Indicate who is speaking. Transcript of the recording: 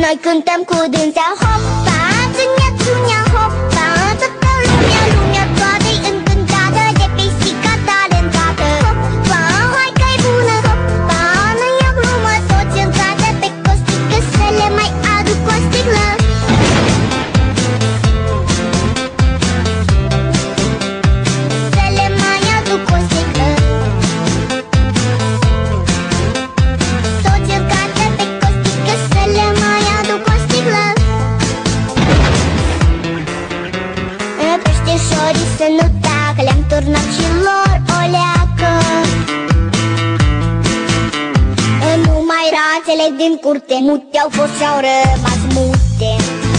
Speaker 1: noi cântăm cu dânsea. Hopa, țânia, țunia, hopa, toată lumea toată-i încântată de pisica talentată. Hopa, hai că-i bună, hopa, nu-i o glumă, toți în cadă pe costică, să le mai aduc o sticlă. Să le mai aduc o sticlă. Toți în cadă pe costică, să le mai aduc o sticlă. Peștișorii să nu tacă, le-am turnat și lor o leacă. Numai rațele din curte mute au fost și au rămas mute.